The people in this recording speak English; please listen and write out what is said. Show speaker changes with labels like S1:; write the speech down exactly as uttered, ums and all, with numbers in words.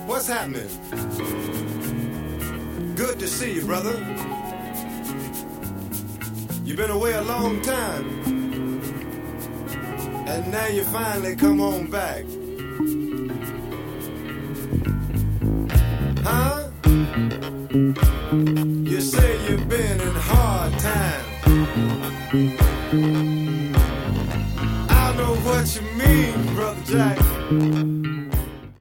S1: What's happening? Good to see you, brother. You've been away a long time, and now you finally come on back. Huh? You say you've been in hard times. I know what you mean, Brother Jack.